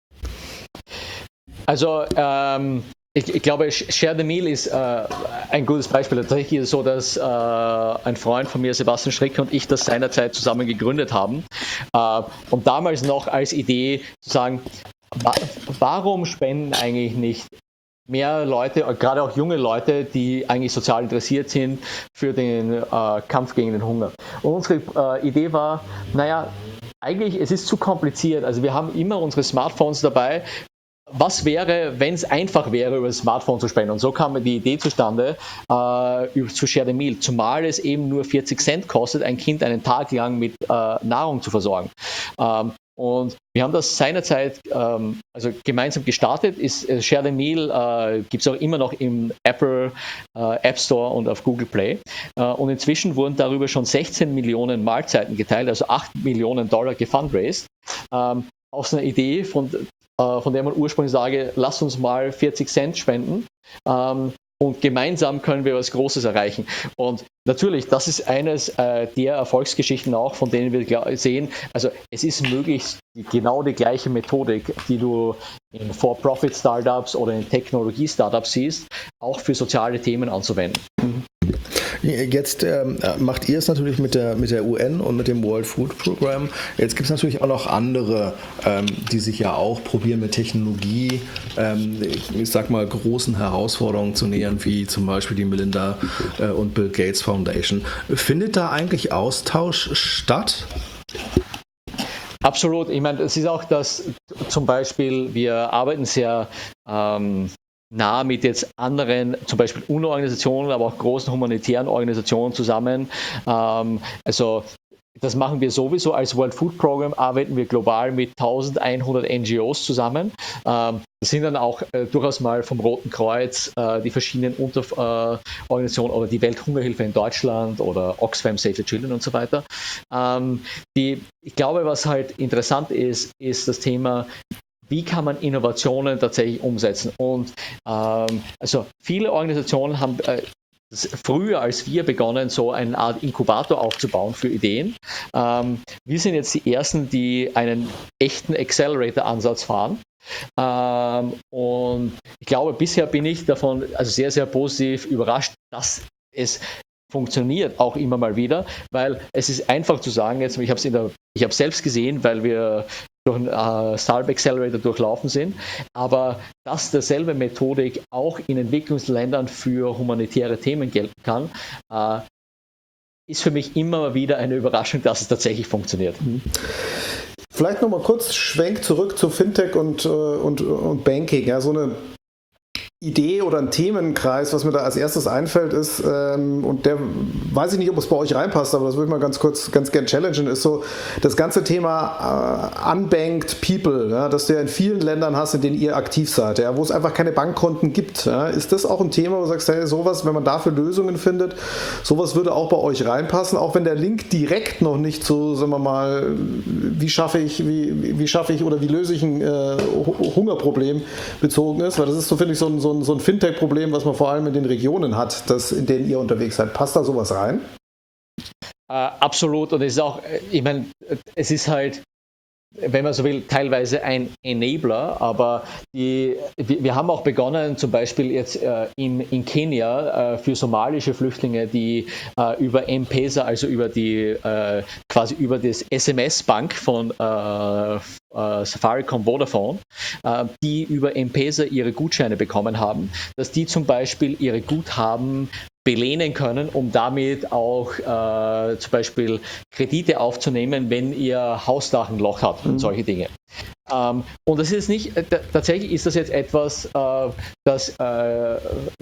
Speaker 4: Also ähm, ich, ich glaube, Share the Meal ist äh, ein gutes Beispiel. Tatsächlich ist es so, dass äh, ein Freund von mir, Sebastian Stricker, und ich das seinerzeit zusammen gegründet haben. Äh, und damals noch als Idee zu sagen, wa- warum spenden eigentlich nicht mehr Leute, gerade auch junge Leute, die eigentlich sozial interessiert sind für den äh, Kampf gegen den Hunger. Und unsere äh, Idee war, naja, eigentlich, es ist zu kompliziert. Also wir haben immer unsere Smartphones dabei. Was wäre, wenn es einfach wäre, über das Smartphone zu spenden? Und so kam die Idee zustande, äh, zu Share the Meal, zumal es eben nur vierzig Cent kostet, ein Kind einen Tag lang mit äh, Nahrung zu versorgen. Ähm, und wir haben das seinerzeit ähm, also gemeinsam gestartet. Ist, äh, Share the Meal äh, gibt es auch immer noch im Apple äh, App Store und auf Google Play. Äh, und inzwischen wurden darüber schon sechzehn Millionen Mahlzeiten geteilt, also acht Millionen Dollar gefundraised. Ähm, aus einer Idee von von der man ursprünglich sage, lass uns mal vierzig Cent spenden ähm, und gemeinsam können wir was Großes erreichen. Und natürlich, das ist eines äh, der Erfolgsgeschichten auch, von denen wir sehen, also es ist möglich, die, genau die gleiche Methodik, die du in For-Profit-Startups oder in Technologie-Startups siehst, auch für soziale Themen anzuwenden. Mhm.
Speaker 3: Jetzt ähm, macht ihr es natürlich mit der, mit der U N und mit dem World Food Program. Jetzt gibt es natürlich auch noch andere, ähm, die sich ja auch probieren mit Technologie, ähm, ich sag mal, großen Herausforderungen zu nähern, wie zum Beispiel die Melinda äh, und Bill Gates Foundation. Findet da eigentlich Austausch statt?
Speaker 4: Absolut. Ich meine, es ist auch das, zum Beispiel, wir arbeiten sehr ähm, nah mit jetzt anderen, zum Beispiel U N O-Organisationen, aber auch großen humanitären Organisationen zusammen. Ähm, also das machen wir sowieso. Als World Food Program arbeiten wir global mit elfhundert N G Os zusammen. Ähm, das sind dann auch äh, durchaus mal vom Roten Kreuz äh, die verschiedenen Unterorganisationen äh, oder die Welthungerhilfe in Deutschland oder Oxfam, Save the Children und so weiter. Ähm, die, ich glaube, was halt interessant ist, ist das Thema, wie kann man Innovationen tatsächlich umsetzen? Und ähm, also viele Organisationen haben äh, früher als wir begonnen, so eine Art Inkubator aufzubauen für Ideen. Ähm, wir sind jetzt die Ersten, die einen echten Accelerator-Ansatz fahren. Ähm, und ich glaube, bisher bin ich davon also sehr, sehr positiv überrascht, dass es funktioniert auch immer mal wieder, weil es ist einfach zu sagen, jetzt, ich habe es in der, ich habe selbst gesehen, weil wir durch einen äh, Startup Accelerator durchlaufen sind, aber dass derselbe Methodik auch in Entwicklungsländern für humanitäre Themen gelten kann, äh, ist für mich immer wieder eine Überraschung, dass es tatsächlich funktioniert. Mhm.
Speaker 2: Vielleicht nochmal kurz Schwenk zurück zu Fintech und, und, und Banking. Ja, so eine Idee oder ein Themenkreis, was mir da als erstes einfällt, ist, ähm, und der weiß ich nicht, ob es bei euch reinpasst, aber das würde ich mal ganz kurz, ganz gern challengen, ist so das ganze Thema äh, Unbanked People, ja, das du ja in vielen Ländern hast, in denen ihr aktiv seid, ja, wo es einfach keine Bankkonten gibt. Ja. Ist das auch ein Thema, wo du sagst, hey, sowas, wenn man dafür Lösungen findet, sowas würde auch bei euch reinpassen, auch wenn der Link direkt noch nicht so, sagen wir mal, wie schaffe ich, wie, wie schaffe ich oder wie löse ich ein äh, Hungerproblem bezogen ist, weil das ist so, finde ich, so ein So ein, so ein Fintech-Problem, was man vor allem in den Regionen hat, das, in denen ihr unterwegs seid. Passt da sowas rein?
Speaker 4: Äh, absolut. Und es ist auch, ich meine, es ist halt, wenn man so will, teilweise ein Enabler, aber die, wir haben auch begonnen, zum Beispiel jetzt äh, in, in Kenia äh, für somalische Flüchtlinge, die äh, über M-Pesa, also über die äh, quasi über das S M S-Bank von äh, Safaricom, Vodafone, die über M-Pesa ihre Gutscheine bekommen haben, dass die zum Beispiel ihre Guthaben belehnen können, um damit auch äh, zum Beispiel Kredite aufzunehmen, wenn ihr Hausdach ein Loch hat und mhm. solche Dinge. Ähm, und das ist nicht, t- tatsächlich ist das jetzt etwas, äh, das äh,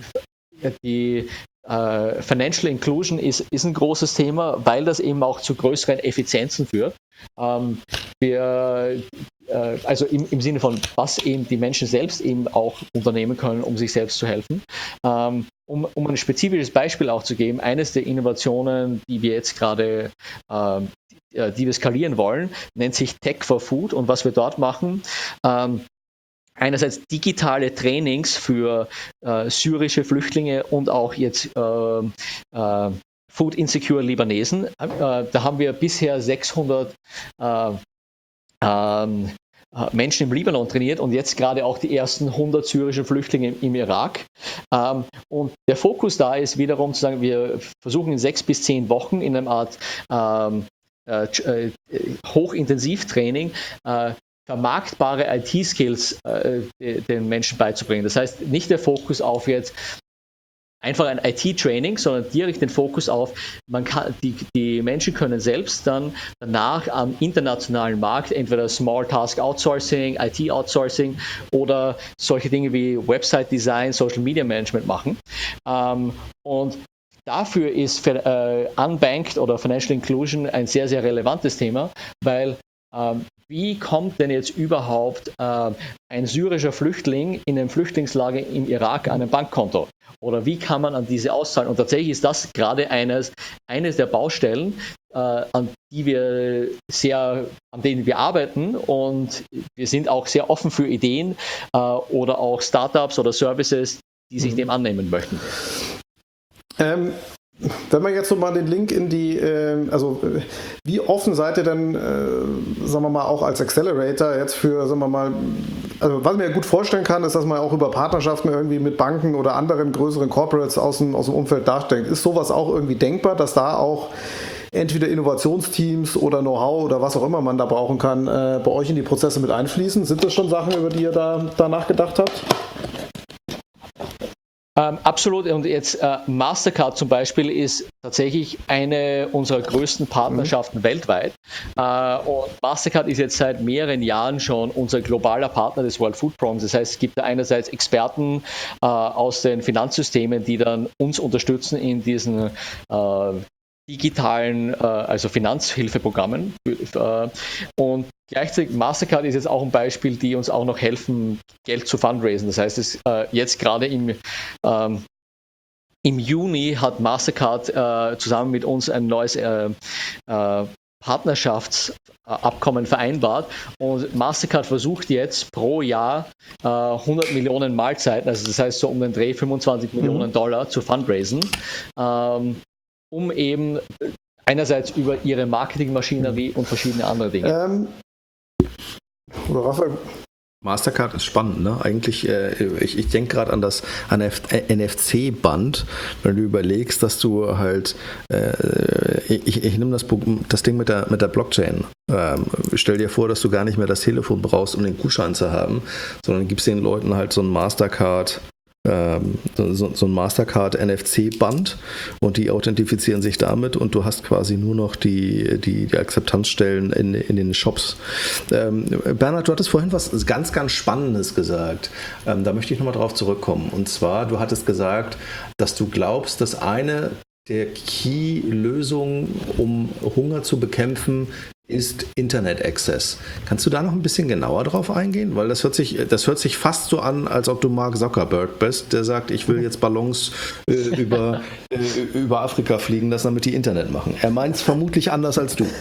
Speaker 4: die äh, Financial Inclusion ist, ist ein großes Thema, weil das eben auch zu größeren Effizienzen führt. Ähm, wir, äh, also im, im Sinne von, was eben die Menschen selbst eben auch unternehmen können, um sich selbst zu helfen. Ähm, um, um ein spezifisches Beispiel auch zu geben, eines der Innovationen, die wir jetzt gerade äh, die wir skalieren wollen, nennt sich Tech for Food, und was wir dort machen, ähm, einerseits digitale Trainings für äh, syrische Flüchtlinge und auch jetzt äh, äh, Food Insecure Libanesen. Äh, da haben wir bisher sechshundert äh, äh, Menschen im Libanon trainiert und jetzt gerade auch die ersten hundert syrische Flüchtlinge im, im Irak. Ähm, und der Fokus da ist wiederum zu sagen, wir versuchen in sechs bis zehn Wochen in einer Art ähm, äh, äh, Hochintensivtraining äh, vermarktbare I T-Skills äh, den Menschen beizubringen. Das heißt, nicht der Fokus auf jetzt einfach ein I T-Training, sondern direkt den Fokus auf, man kann, die, die Menschen können selbst dann danach am internationalen Markt entweder Small Task Outsourcing, I T Outsourcing oder solche Dinge wie Website Design, Social Media Management machen. Ähm, und dafür ist äh, Unbanked oder Financial Inclusion ein sehr, sehr relevantes Thema, weil ähm, wie kommt denn jetzt überhaupt äh, ein syrischer Flüchtling in einem Flüchtlingslager im Irak an ein Bankkonto? Oder wie kann man an diese auszahlen? Und tatsächlich ist das gerade eines, eines der Baustellen, äh, an die wir sehr, an denen wir arbeiten, und wir sind auch sehr offen für Ideen äh, oder auch Startups oder Services, die sich mhm. dem annehmen möchten.
Speaker 2: Ähm, wenn man jetzt so mal den Link in die, äh, also äh, wie offen seid ihr denn, äh, sagen wir mal, auch als Accelerator jetzt für, sagen wir mal, also was ich mir gut vorstellen kann, ist, dass man auch über Partnerschaften irgendwie mit Banken oder anderen größeren Corporates aus dem, aus dem Umfeld nachdenkt. Ist sowas auch irgendwie denkbar, dass da auch entweder Innovationsteams oder Know-how oder was auch immer man da brauchen kann, äh, bei euch in die Prozesse mit einfließen? Sind das schon Sachen, über die ihr da, da nachgedacht habt?
Speaker 4: Ähm, absolut. Und jetzt äh, Mastercard zum Beispiel ist tatsächlich eine unserer größten Partnerschaften mhm. weltweit. Äh, und Mastercard ist jetzt seit mehreren Jahren schon unser globaler Partner des World Food Programms. Das heißt, es gibt da einerseits Experten äh, aus den Finanzsystemen, die dann uns unterstützen in diesen äh, digitalen, äh, also Finanzhilfeprogrammen. Äh, und gleichzeitig Mastercard ist jetzt auch ein Beispiel, die uns auch noch helfen, Geld zu fundraisen. Das heißt, es, äh, jetzt gerade im, ähm, im Juni hat Mastercard äh, zusammen mit uns ein neues äh, äh, Partnerschaftsabkommen vereinbart, und Mastercard versucht jetzt pro Jahr äh, hundert Millionen Mahlzeiten, also das heißt so um den Dreh fünfundzwanzig mhm. Millionen Dollar zu fundraisen, ähm, um eben einerseits über ihre Marketingmaschinerie und verschiedene andere Dinge. Ähm,
Speaker 3: Mastercard ist spannend, ne? Eigentlich, äh, ich, ich denke gerade an das an N F C-Band, wenn du überlegst, dass du halt, äh, ich, ich nehme das, das Ding mit der, mit der Blockchain. Ähm, stell dir vor, dass du gar nicht mehr das Telefon brauchst, um den Gutschein zu haben, sondern gibst den Leuten halt so ein Mastercard, ähm, so, so ein Mastercard N F C-Band, und die authentifizieren sich damit, und du hast quasi nur noch die, die, die Akzeptanzstellen in, in den Shops. Ähm, Bernhard, du hattest vorhin was ganz, ganz Spannendes gesagt. Ähm, da möchte ich nochmal drauf zurückkommen. Und zwar, du hattest gesagt, dass du glaubst, dass eine der Key-Lösungen, um Hunger zu bekämpfen, ist Internet Access. Kannst du da noch ein bisschen genauer drauf eingehen? Weil das hört sich, das hört sich fast so an, als ob du Mark Zuckerberg bist, der sagt, ich will jetzt Ballons äh, über, äh, über Afrika fliegen lassen, damit die Internet machen. Er meint es vermutlich anders als du.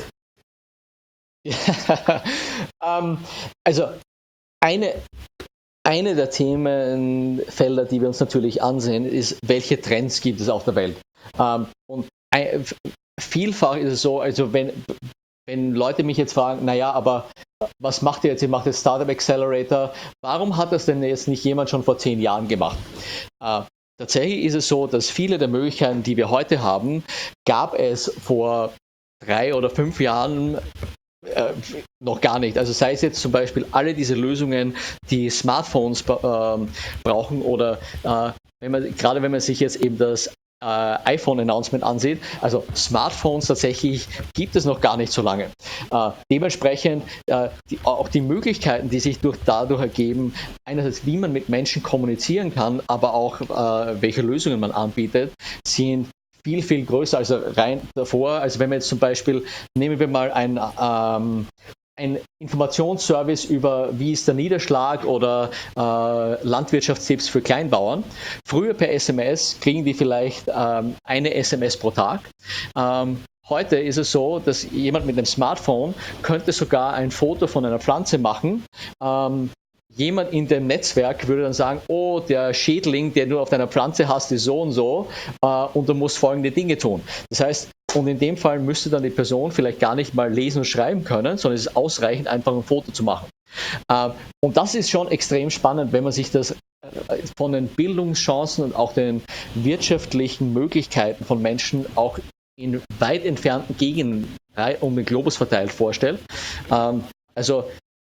Speaker 4: Ja, ähm, also eine, eine der Themenfelder, die wir uns natürlich ansehen, ist, welche Trends gibt es auf der Welt? Ähm, und ein, vielfach ist es so, also wenn Wenn Leute mich jetzt fragen, naja, aber was macht ihr jetzt? Ihr macht jetzt Startup Accelerator. Warum hat das denn jetzt nicht jemand schon vor zehn Jahren gemacht? Äh, tatsächlich ist es so, dass viele der Möglichkeiten, die wir heute haben, gab es vor drei oder fünf Jahren äh, noch gar nicht. Also sei es jetzt zum Beispiel alle diese Lösungen, die Smartphones äh, brauchen, oder äh, wenn man, gerade wenn man sich jetzt eben das iPhone-Announcement ansieht. Also Smartphones tatsächlich gibt es noch gar nicht so lange. Äh, dementsprechend äh, die, auch die Möglichkeiten, die sich durch, dadurch ergeben, einerseits wie man mit Menschen kommunizieren kann, aber auch äh, welche Lösungen man anbietet, sind viel, viel größer, also rein davor. Also wenn wir jetzt zum Beispiel, nehmen wir mal ein ähm, ein Informationsservice über, wie ist der Niederschlag, oder äh, Landwirtschaftstipps für Kleinbauern. Früher per S M S kriegen die vielleicht ähm, eine S M S pro Tag. Ähm, heute ist es so, dass jemand mit einem Smartphone könnte sogar ein Foto von einer Pflanze machen. Ähm, Jemand in dem Netzwerk würde dann sagen, oh, der Schädling, der du auf deiner Pflanze hast, ist so und so, äh, und du musst folgende Dinge tun. Das heißt, und in dem Fall müsste dann die Person vielleicht gar nicht mal lesen und schreiben können, sondern es ist ausreichend, einfach ein Foto zu machen. Äh, und das ist schon extrem spannend, wenn man sich das von den Bildungschancen und auch den wirtschaftlichen Möglichkeiten von Menschen auch in weit entfernten Gegenden um den Globus verteilt vorstellt. Ähm, also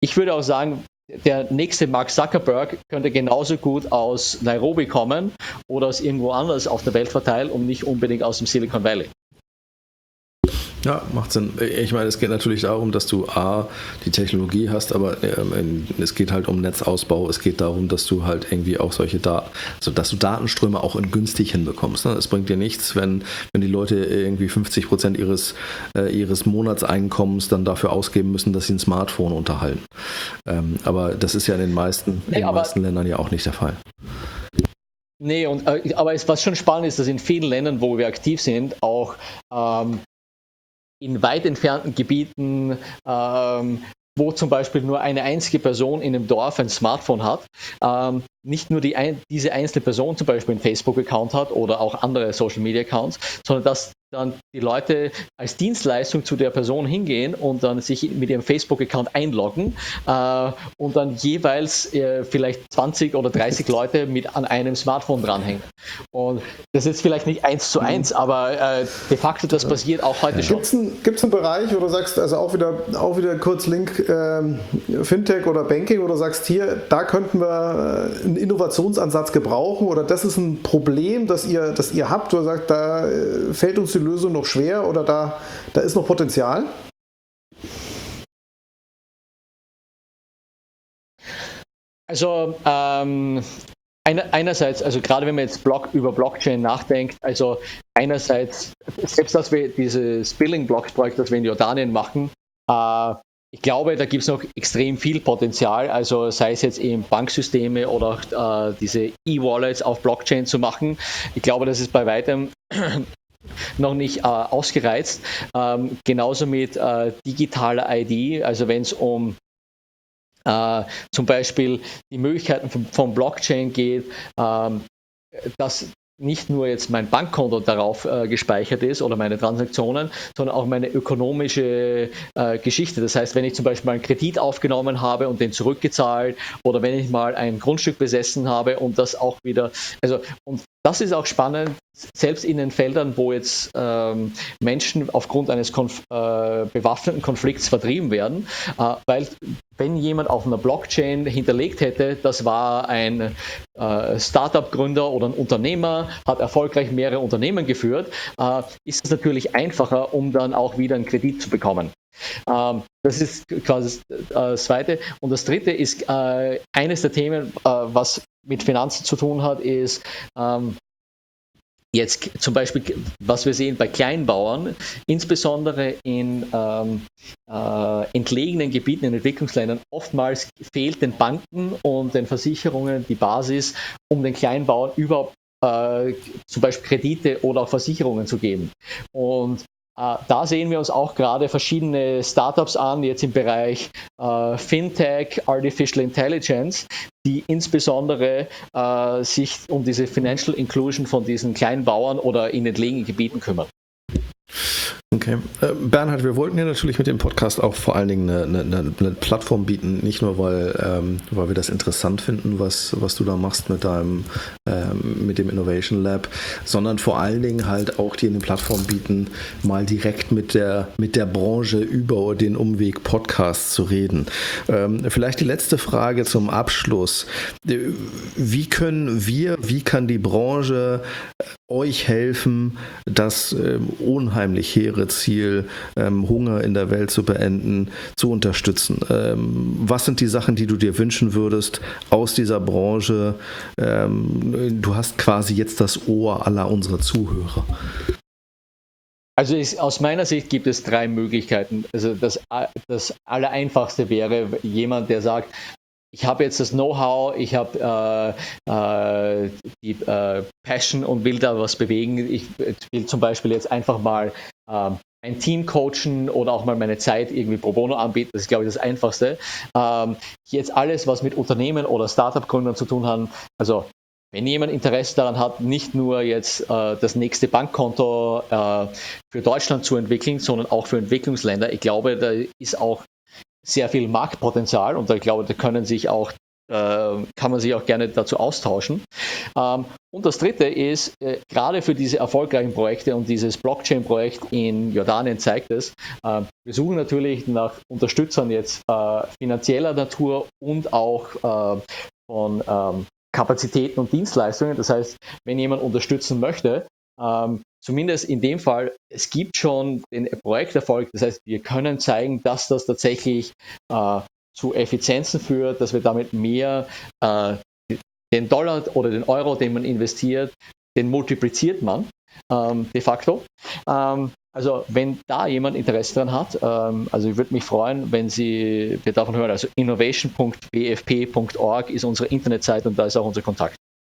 Speaker 4: ich würde auch sagen, der nächste Mark Zuckerberg könnte genauso gut aus Nairobi kommen oder aus irgendwo anders auf der Welt verteilt und nicht unbedingt aus dem Silicon Valley.
Speaker 3: Ja, macht Sinn. Ich meine, es geht natürlich darum, dass du A, die Technologie hast, aber ähm, es geht halt um Netzausbau. Es geht darum, dass du halt irgendwie auch solche Daten, also dass du Datenströme auch in günstig hinbekommst. Ne? Es bringt dir nichts, wenn, wenn die Leute irgendwie fünfzig Prozent ihres, äh, ihres Monatseinkommens dann dafür ausgeben müssen, dass sie ein Smartphone unterhalten. Ähm, aber das ist ja in den meisten,
Speaker 4: nee,
Speaker 3: in den meisten Ländern ja auch nicht der Fall.
Speaker 4: Nee, und, äh, aber es, was schon spannend ist, dass in vielen Ländern, wo wir aktiv sind, auch ähm, in weit entfernten Gebieten, ähm, wo zum Beispiel nur eine einzige Person in einem Dorf ein Smartphone hat, ähm, nicht nur die ein, diese einzelne Person zum Beispiel einen Facebook-Account hat oder auch andere Social-Media-Accounts, sondern dass dann die Leute als Dienstleistung zu der Person hingehen und dann sich mit ihrem Facebook-Account einloggen äh, und dann jeweils äh, vielleicht zwanzig oder dreißig Leute mit an einem Smartphone dranhängen. Und das ist vielleicht nicht eins zu eins, aber äh, de facto das passiert auch heute schon.
Speaker 2: Gibt es einen Bereich, wo du sagst, also auch wieder, auch wieder kurz Link ähm, Fintech oder Banking, wo du sagst, hier, da könnten wir äh, einen Innovationsansatz gebrauchen oder das ist ein Problem, das ihr, das ihr habt, wo du sagst, da äh, fällt uns die Lösung noch schwer oder da, da ist noch Potenzial?
Speaker 4: Also ähm, einer, einerseits, also gerade wenn man jetzt Block, über Blockchain nachdenkt, also einerseits, selbst dass wir dieses Billing-Block-Projekt, das wir in Jordanien machen, äh, ich glaube, da gibt es noch extrem viel Potenzial, also sei es jetzt eben Banksysteme oder auch äh, diese E-Wallets auf Blockchain zu machen. Ich glaube, das ist bei weitem noch nicht äh, ausgereizt. Ähm, genauso mit äh, digitaler I D, also wenn es um äh, zum Beispiel die Möglichkeiten von, von Blockchain geht, ähm, dass nicht nur jetzt mein Bankkonto darauf äh, gespeichert ist oder meine Transaktionen, sondern auch meine ökonomische äh, Geschichte. Das heißt, wenn ich zum Beispiel mal einen Kredit aufgenommen habe und den zurückgezahlt oder wenn ich mal ein Grundstück besessen habe und das auch wieder, also und das ist auch spannend, selbst in den Feldern, wo jetzt ähm, Menschen aufgrund eines konf- äh, bewaffneten Konflikts vertrieben werden, äh, weil wenn jemand auf einer Blockchain hinterlegt hätte, das war ein äh, Startup-Gründer oder ein Unternehmer, hat erfolgreich mehrere Unternehmen geführt, äh, ist es natürlich einfacher, um dann auch wieder einen Kredit zu bekommen. Ähm, das ist quasi das Zweite. Und das Dritte ist äh, eines der Themen, äh, was mit Finanzen zu tun hat, ist ähm, jetzt zum Beispiel, was wir sehen bei Kleinbauern, insbesondere in ähm, äh, entlegenen Gebieten in Entwicklungsländern, oftmals fehlt den Banken und den Versicherungen die Basis, um den Kleinbauern überhaupt äh, zum Beispiel Kredite oder auch Versicherungen zu geben. Und Uh, da sehen wir uns auch gerade verschiedene Startups an, jetzt im Bereich uh, Fintech, Artificial Intelligence, die insbesondere uh, sich um diese Financial Inclusion von diesen kleinen Bauern oder in entlegenen Gebieten kümmern.
Speaker 3: Okay. Äh, Bernhard, wir wollten ja natürlich mit dem Podcast auch vor allen Dingen eine, eine, eine Plattform bieten, nicht nur, weil, ähm, weil wir das interessant finden, was, was du da machst mit deinem ähm, mit dem Innovation Lab, sondern vor allen Dingen halt auch dir eine Plattform bieten, mal direkt mit der, mit der Branche über den Umweg Podcast zu reden. Ähm, vielleicht die letzte Frage zum Abschluss. Wie können wir, wie kann die Branche euch helfen, das ähm, unheimlich hehre Ziel, ähm, Hunger in der Welt zu beenden, zu unterstützen? Ähm, was sind die Sachen, die du dir wünschen würdest aus dieser Branche? Ähm, du hast quasi jetzt das Ohr aller unserer Zuhörer.
Speaker 4: Also ist, aus meiner Sicht gibt es drei Möglichkeiten. Also das, das Allereinfachste wäre jemand, der sagt, ich habe jetzt das Know-how, ich habe äh, äh, die äh, Passion und will da was bewegen. Ich will zum Beispiel jetzt einfach mal äh, ein Team coachen oder auch mal meine Zeit irgendwie pro bono anbieten. Das ist, glaube ich, das Einfachste. Ähm, jetzt alles, was mit Unternehmen oder Startup-Gründern zu tun hat, also wenn jemand Interesse daran hat, nicht nur jetzt äh, das nächste Bankkonto äh, für Deutschland zu entwickeln, sondern auch für Entwicklungsländer, ich glaube, da ist auch sehr viel Marktpotenzial und ich glaube, da können sich auch äh, kann man sich auch gerne dazu austauschen. Ähm, und das dritte ist, äh, gerade für diese erfolgreichen Projekte und dieses Blockchain-Projekt in Jordanien zeigt es, äh, wir suchen natürlich nach Unterstützern jetzt äh, finanzieller Natur und auch äh, von ähm, Kapazitäten und Dienstleistungen. Das heißt, wenn jemand unterstützen möchte, ähm, zumindest in dem Fall, es gibt schon den Projekterfolg. Das heißt, wir können zeigen, dass das tatsächlich äh, zu Effizienzen führt, dass wir damit mehr äh, den Dollar oder den Euro, den man investiert, den multipliziert man ähm, de facto. Ähm, also wenn da jemand Interesse daran hat, ähm, also ich würde mich freuen, wenn Sie wir davon hören. Also innovation punkt b f p punkt org ist unsere Internetseite und da ist auch unser Kontakt.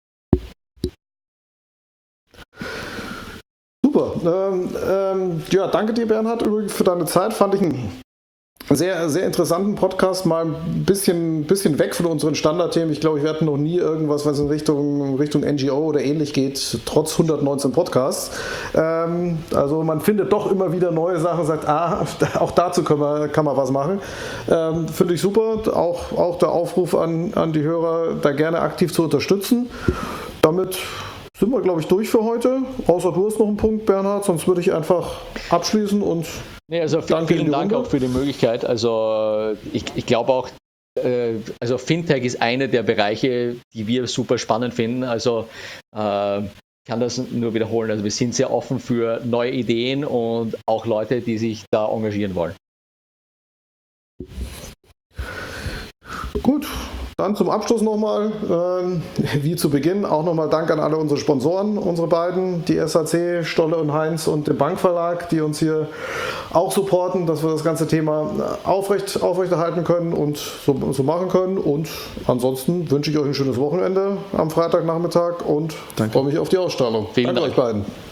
Speaker 2: Super. Ähm, ähm, ja, danke dir, Bernhard, übrigens für deine Zeit. Fand ich einen sehr, sehr interessanten Podcast, mal ein bisschen, bisschen weg von unseren Standardthemen. Ich glaube, wir hatten noch nie irgendwas, was in Richtung, Richtung N G O oder ähnlich geht, trotz hundertneunzehn Podcasts. Ähm, also man findet doch immer wieder neue Sachen, sagt, ah, auch dazu kann man, kann man was machen. Ähm, finde ich super. Auch, auch der Aufruf an, an die Hörer, da gerne aktiv zu unterstützen. Damit sind wir, glaube ich, durch für heute. Außer du hast noch einen Punkt, Bernhard, sonst würde ich einfach abschließen und
Speaker 4: nee, also vielen, vielen Dank auch für die Möglichkeit. Also ich, ich glaube auch, äh, also Fintech ist einer der Bereiche, die wir super spannend finden. Also äh, ich kann das nur wiederholen. Also wir sind sehr offen für neue Ideen und auch Leute, die sich da engagieren wollen.
Speaker 2: Gut. Dann zum Abschluss nochmal, äh, wie zu Beginn, auch nochmal Dank an alle unsere Sponsoren, unsere beiden, die S A C, Stolle und Heinz und den Bankverlag, die uns hier auch supporten, dass wir das ganze Thema aufrecht, aufrechterhalten können und so, so machen können. Und ansonsten wünsche ich euch ein schönes Wochenende am Freitagnachmittag und
Speaker 3: Danke.
Speaker 2: freue mich auf die Ausstrahlung.
Speaker 4: Vielen
Speaker 2: Danke
Speaker 4: Dank
Speaker 2: euch beiden.